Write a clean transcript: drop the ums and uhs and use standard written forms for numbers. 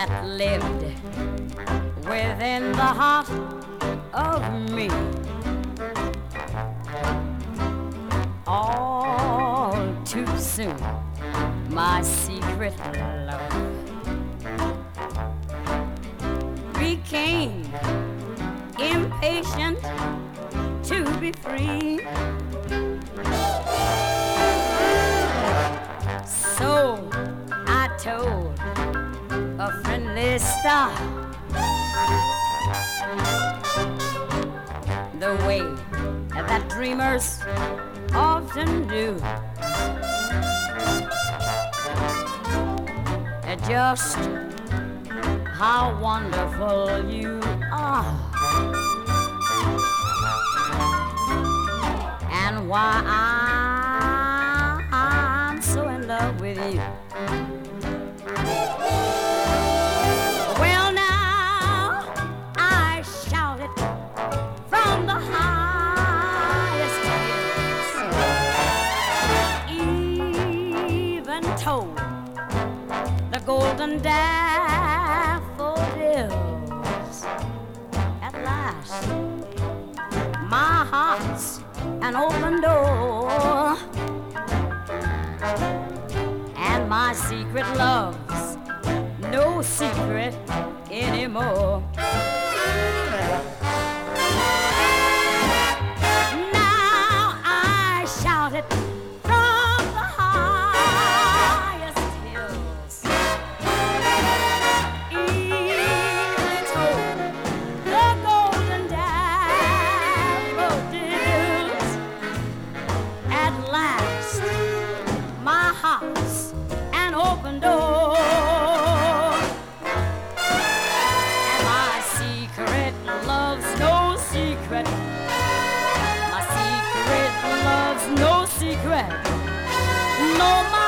that lived within the heart of me. All too soon, my secret love became impatient to be free. So I told a friendly star the way that dreamers often do. Just how wonderful you are, and why I'm so in love with you. Well, now I shouted from the highest hills, even told the golden daffodils. At last, my heart's an open door, and my secret love's no secret anymore. Now I shouted from the highest hills, even told the golden daffodils. At last, my heart's an open door, and my secret love's no secret. My secret love's no secret. No, my